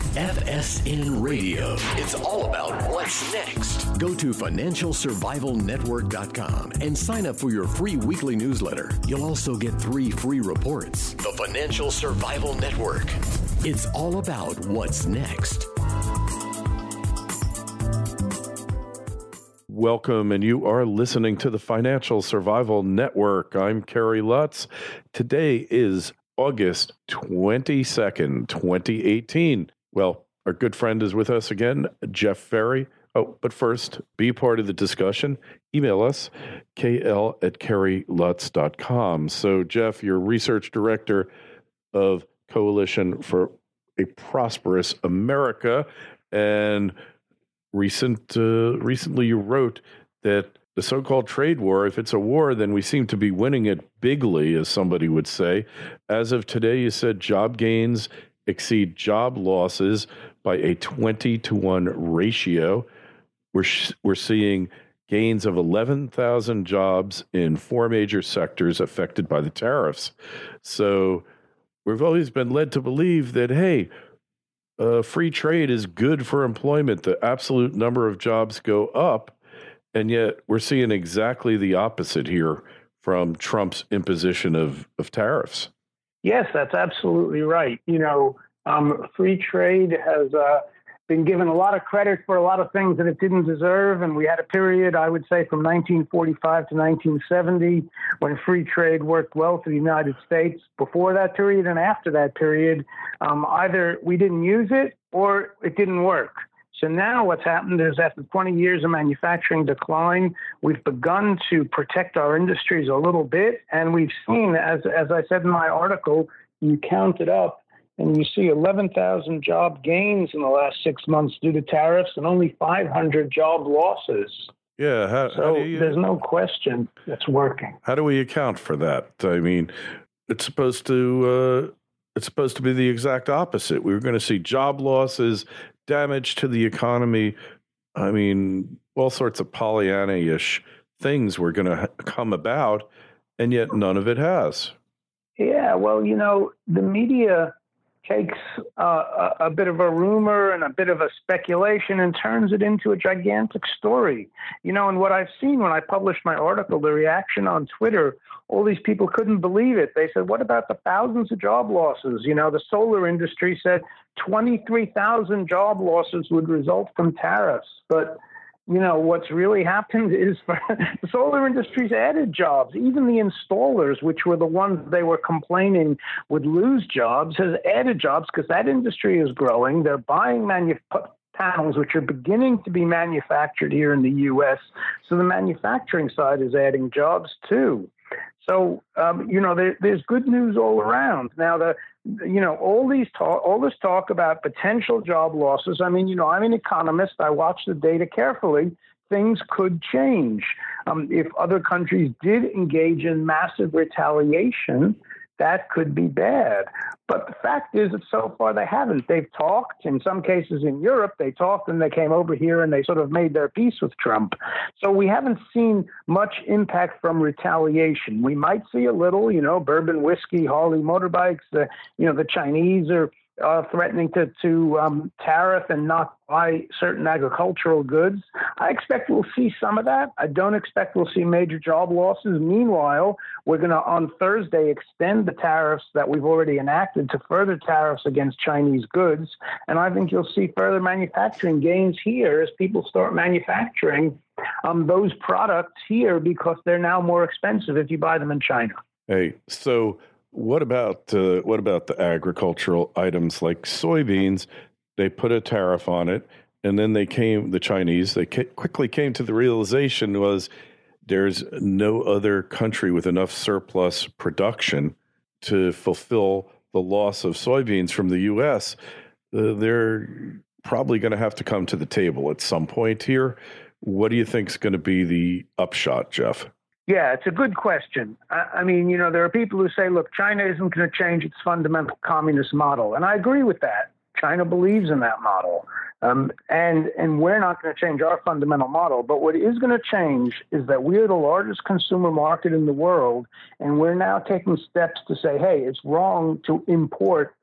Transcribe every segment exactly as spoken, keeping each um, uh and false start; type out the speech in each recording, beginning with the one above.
F S N Radio. It's all about what's next. Go to financial survival network dot com and sign up for your free weekly newsletter. You'll also get three free reports. The Financial Survival Network. It's all about what's next. Welcome, and you are listening to the Financial Survival Network. I'm Kerry Lutz. Today is August twenty-second, twenty eighteen. Well, our good friend is with us again, Jeff Ferry. Oh, but first, be part of the discussion. Email us, k l at kerry lutz dot com. So, Jeff, you're research director of Coalition for a Prosperous America, and recent uh, recently you wrote that the so-called trade war, if it's a war, then we seem to be winning it bigly, as somebody would say. As of today, you said job gains exceed job losses by a twenty to one ratio. We're sh- we're seeing gains of eleven thousand jobs in four major sectors affected by the tariffs. So we've always been led to believe that, hey, uh, free trade is good for employment. The absolute number of jobs go up, and yet we're seeing exactly the opposite here from Trump's imposition of, of tariffs. Yes, that's absolutely right. You know, um, free trade has uh, been given a lot of credit for a lot of things that it didn't deserve. And we had a period, I would say, from nineteen forty-five to nineteen seventy, when free trade worked well for the United States. Before that period and after that period, um, either we didn't use it or it didn't work. So now what's happened is after twenty years of manufacturing decline, we've begun to protect our industries a little bit. And we've seen, as as I said in my article, you count it up and you see eleven thousand job gains in the last six months due to tariffs and only five hundred job losses. Yeah. How, so how do you, there's no question it's working. How do we account for that? I mean, it's supposed to uh, it's supposed to be the exact opposite. We were going to see job losses, damage to the economy. I mean, all sorts of Pollyanna-ish things were going to ha- come about, and yet none of it has. Yeah, well, you know, the media takes uh, a, a bit of a rumor and a bit of a speculation and turns it into a gigantic story. You know, and what I've seen when I published my article, the reaction on Twitter, all these people couldn't believe it. They said, what about the thousands of job losses? You know, the solar industry said twenty-three thousand job losses would result from tariffs. But, you know, what's really happened is for the solar industry's added jobs. Even the installers, which were the ones they were complaining would lose jobs, has added jobs because that industry is growing. They're buying manu- panels, which are beginning to be manufactured here in the U S. So the manufacturing side is adding jobs too. So, um, you know, there, there's good news all around. Now, the you know, all these talk, all this talk about potential job losses. I mean, you know, I'm an economist. I watch the data carefully. Things could change. Um, if other countries did engage in massive retaliation, that could be bad. But the fact is that so far they haven't. They've talked. In some cases in Europe, they talked and they came over here and they sort of made their peace with Trump. So we haven't seen much impact from retaliation. We might see a little, you know, bourbon whiskey, Harley motorbikes. The, you know, the Chinese are uh, threatening to, to um, tariff and not buy certain agricultural goods. I expect we'll see some of that. I don't expect we'll see major job losses. Meanwhile, we're going to, on Thursday, extend the tariffs that we've already enacted to further tariffs against Chinese goods. And I think you'll see further manufacturing gains here as people start manufacturing um, those products here because they're now more expensive if you buy them in China. Hey, so what about uh, what about the agricultural items like soybeans? They put a tariff on it, and then they came, the Chinese, they ca- quickly came to the realization was there's no other country with enough surplus production to fulfill the loss of soybeans from the U S. Uh, they're probably going to have to come to the table at some point here. What do you think is going to be the upshot, Jeff? Yeah, it's a good question. I, I mean, you know, there are people who say, look, China isn't going to change its fundamental communist model. And I agree with that. China believes in that model. Um, and, and we're not going to change our fundamental model. But what is going to change is that we are the largest consumer market in the world. And we're now taking steps to say, hey, it's wrong to import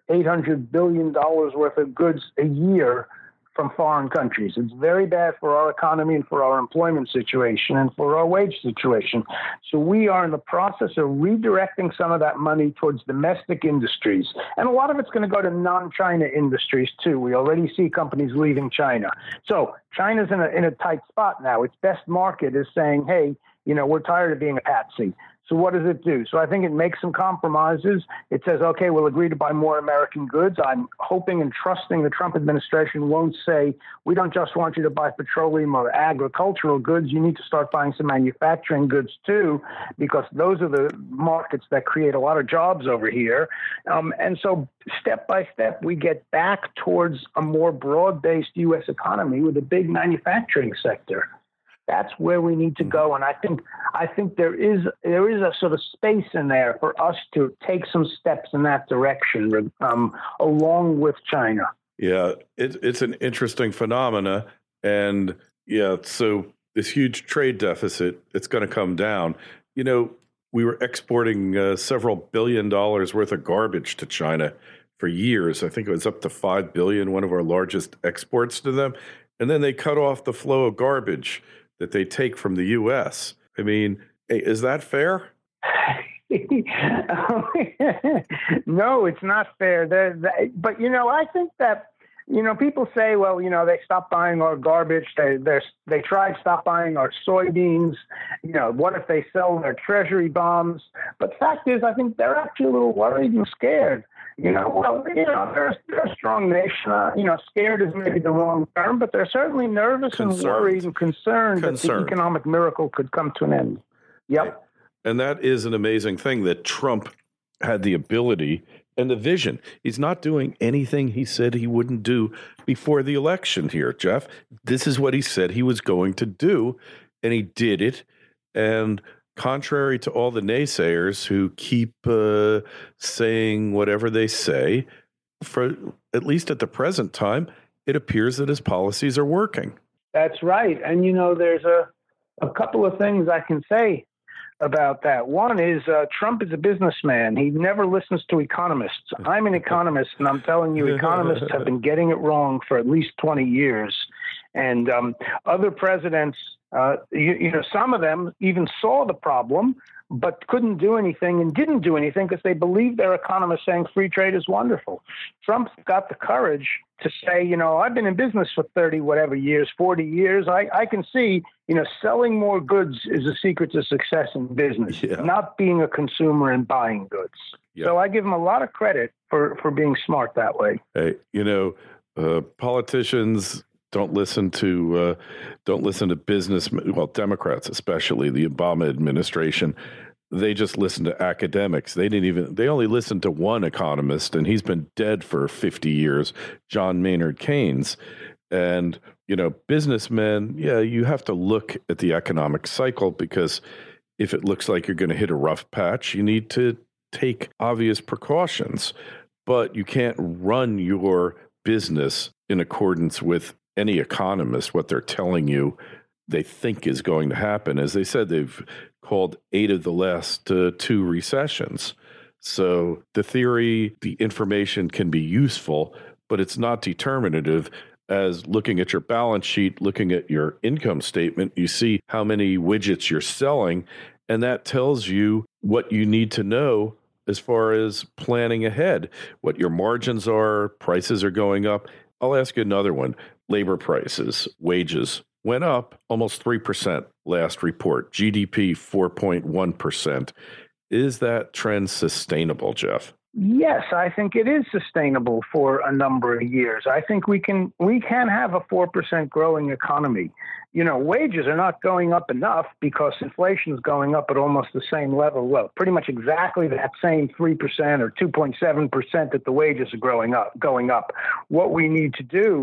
eight hundred billion dollars worth of goods a year from foreign countries. It's very bad for our economy and for our employment situation and for our wage situation. So we are in the process of redirecting some of that money towards domestic industries. And a lot of it's going to go to non-China industries too. We already see companies leaving China. So China's in a, in a tight spot now. Its best market is saying, hey, you know, we're tired of being a patsy. So what does it do? So I think it makes some compromises. It says, okay, we'll agree to buy more American goods. I'm hoping and trusting the Trump administration won't say, we don't just want you to buy petroleum or agricultural goods. You need to start buying some manufacturing goods too, because those are the markets that create a lot of jobs over here. Um, and so step by step, we get back towards a more broad-based U S economy with a big manufacturing sector. That's where we need to go, and I think I think there is there is a sort of space in there for us to take some steps in that direction, um, along with China. Yeah, it, it's an interesting phenomena, and yeah, so this huge trade deficit, it's going to come down. You know, we were exporting uh, several billion dollars worth of garbage to China for years. I think it was up to five billion, one of our largest exports to them, and then they cut off the flow of garbage that they take from the U S. I mean, is that fair? No, it's not fair. They're, they, but, you know, I think that, you know, people say, well, you know, they stopped buying our garbage. They they they tried to stop buying our soybeans. You know, what if they sell their treasury bonds? But the fact is, I think they're actually a little worried and scared. You know, well, you know, they're, they're a strong nation. Uh, you know, scared is maybe the wrong term, but they're certainly nervous concerned. and worried and concerned, concerned that the economic miracle could come to an end. Yep. And that is an amazing thing that Trump had the ability and the vision. He's not doing anything he said he wouldn't do before the election here, Jeff. This is what he said he was going to do, and he did it. And contrary to all the naysayers who keep uh, saying whatever they say, for at least at the present time, it appears that his policies are working. That's right. And, you know, there's a, a couple of things I can say about that. One is uh, Trump is a businessman. He never listens to economists. I'm an economist, and I'm telling you, economists have been getting it wrong for at least twenty years. And um, other presidents, uh, you, you know, some of them even saw the problem, but couldn't do anything and didn't do anything because they believed their economists saying free trade is wonderful. Trump's got the courage to say, you know, I've been in business for thirty whatever years, forty years. I, I can see, you know, selling more goods is a secret to success in business, yeah. not being a consumer and buying goods. Yeah. So I give him a lot of credit for, for being smart that way. Hey, you know, uh, politicians don't listen to uh, don't listen to business. Well, Democrats, especially the Obama administration, they just listen to academics. They didn't even. They only listened to one economist, and he's been dead for fifty years, John Maynard Keynes. And you know, businessmen, yeah, you have to look at the economic cycle, because if it looks like you're going to hit a rough patch, you need to take obvious precautions. But you can't run your business in accordance with any economist, what they're telling you they think is going to happen. As they said, they've called eight of the last uh, two recessions. So the theory, the information can be useful, but it's not determinative. As looking at your balance sheet, looking at your income statement, you see how many widgets you're selling, and that tells you what you need to know as far as planning ahead, what your margins are, prices are going up. I'll ask you another one. Labor prices, wages went up almost three percent last report. G D P four point one percent. Is that trend sustainable, Jeff? Yes, I think it is sustainable for a number of years. I think we can we can have a four percent growing economy. You know, wages are not going up enough because inflation is going up at almost the same level. Well, pretty much exactly that same three percent or two point seven percent that the wages are growing up, going up. What we need to do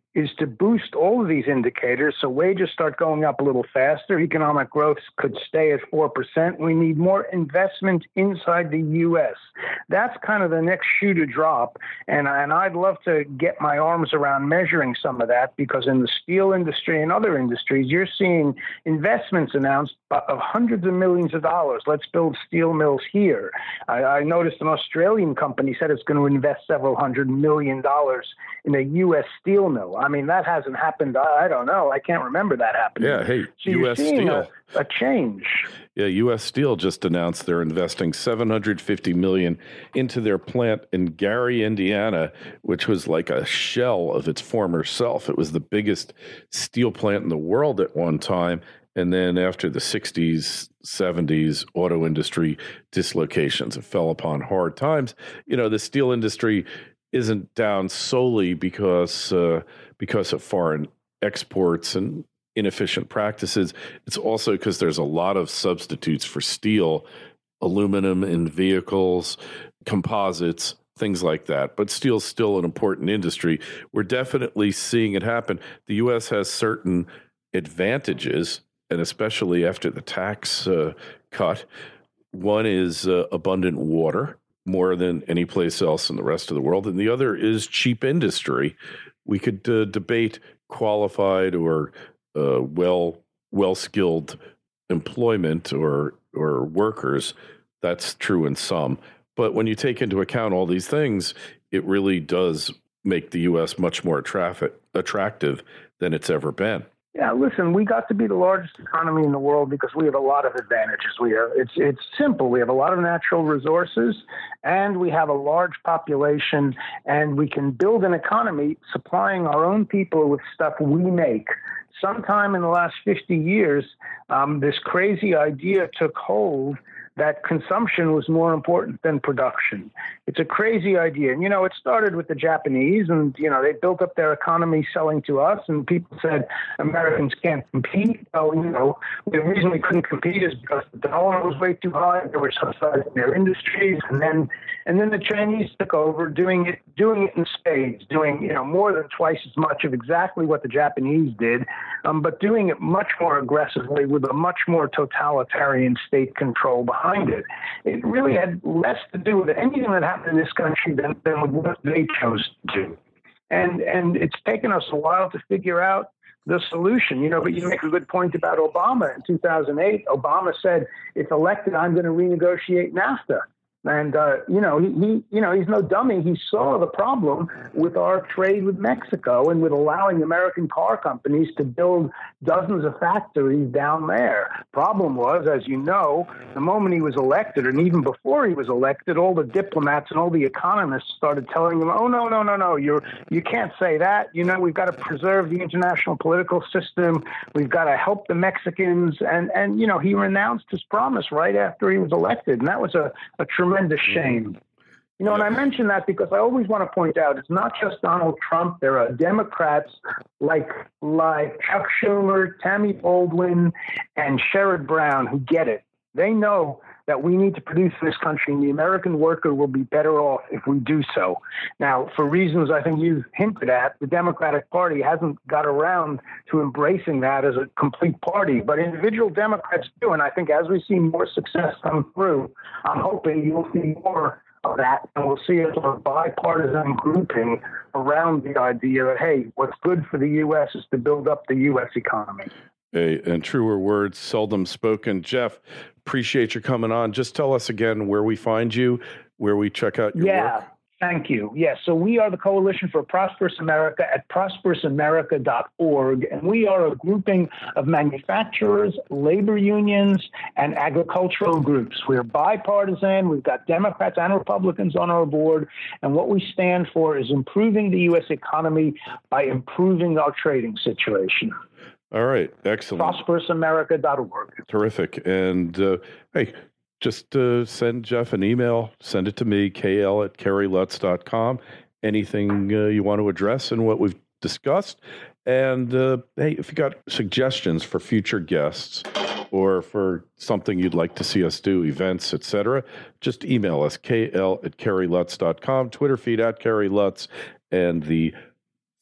is to boost all of these indicators so wages start going up a little faster. Economic growth could stay at four percent. We need more investment inside the U S. That's kind of the next shoe to drop. And, and I'd love to get my arms around measuring some of that, because in the steel industry and other industries, you're seeing investments announced of hundreds of millions of dollars. Let's build steel mills here. I, I noticed an Australian company said it's going to invest several hundred million dollars in a U S steel mill. I mean, that hasn't happened. I, I don't know. I can't remember that happening. Yeah, hey, so U S Steel. A, a change. Yeah, U S Steel just announced they're investing seven hundred fifty million dollars into their plant in Gary, Indiana, which was like a shell of its former self. It was the biggest steel plant in the world at one time. And then after the sixties, seventies auto industry dislocations, it fell upon hard times. You know, the steel industry isn't down solely because uh, because of foreign exports and inefficient practices. It's also because there's a lot of substitutes for steel, aluminum in vehicles, composites, things like that. But steel's still an important industry. We're definitely seeing it happen. The U S has certain advantages, and especially after the tax uh, cut. One is uh, abundant water, more than any place else in the rest of the world. And the other is cheap industry. We could uh, debate qualified or uh, well, well-skilled employment or, or workers. That's true in some. But when you take into account all these things, it really does make the U S much more attra- attractive than it's ever been. Yeah, listen, we got to be the largest economy in the world because we have a lot of advantages. We have, it's it's simple. We have a lot of natural resources, and we have a large population, and we can build an economy supplying our own people with stuff we make. Sometime in the last fifty years, um, this crazy idea took hold that consumption was more important than production. It's a crazy idea. And, you know, it started with the Japanese, and, you know, they built up their economy selling to us, and people said Americans can't compete. So, you know, the reason we couldn't compete is because the dollar was way too high. They were subsidizing their industries. And then, and then the Chinese took over doing it, doing it in spades, doing, you know, more than twice as much of exactly what the Japanese did, um, but doing it much more aggressively with a much more totalitarian state control behind it. It really had less to do with anything that happened in this country than, than with what they chose to do. And and it's taken us a while to figure out the solution. You know, but you make a good point about Obama. In two thousand eight, Obama said, if elected, I'm going to renegotiate NAFTA. And, uh, you know, he, he, you know, he's no dummy. He saw the problem with our trade with Mexico and with allowing American car companies to build dozens of factories down there. Problem was, as you know, the moment he was elected, and even before he was elected, all the diplomats and all the economists started telling him, oh, no, no, no, no, you're, you can't say that. You know, we've got to preserve the international political system. We've got to help the Mexicans. And, and you know, he renounced his promise right after he was elected. And that was a, a tremendous Tremendous shame. You know, and I mention that because I always want to point out it's not just Donald Trump. There are Democrats like like Chuck Schumer, Tammy Baldwin, and Sherrod Brown who get it. They know that we need to produce in this country, and the American worker will be better off if we do so. Now, for reasons I think you've hinted at, the Democratic Party hasn't got around to embracing that as a complete party, but individual Democrats do, and I think as we see more success come through, I'm hoping you'll see more of that, and we'll see a sort of bipartisan grouping around the idea that, hey, what's good for the U S is to build up the U S economy. A, and truer words seldom spoken. Jeff, appreciate you coming on. Just tell us again where we find you, where we check out your yeah, work. Thank you. Yes, so we are the Coalition for Prosperous America at prosperous america dot org, and we are a grouping of manufacturers, labor unions, and agricultural groups. We're bipartisan. We've got Democrats and Republicans on our board, and what we stand for is improving the U S economy by improving our trading situation. All right. Excellent. prosperous america dot org. Terrific. And uh, hey, just uh, send Jeff an email. Send it to me, k l at kerry lutz dot com. Anything uh, you want to address in what we've discussed. And uh, hey, if you got suggestions for future guests or for something you'd like to see us do, events, et cetera, just email us, k l at kerry lutz dot com, Twitter feed at Kerry Lutz, and the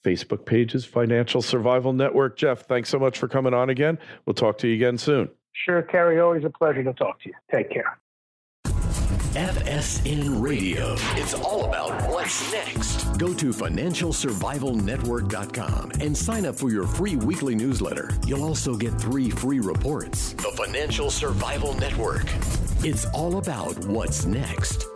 Facebook page is Financial Survival Network. Jeff, thanks so much for coming on again. We'll talk to you again soon. Sure, Kerry. Always a pleasure to talk to you. Take care. F S N Radio. It's all about what's next. Go to financial survival network dot com and sign up for your free weekly newsletter. You'll also get three free reports. The Financial Survival Network. It's all about what's next.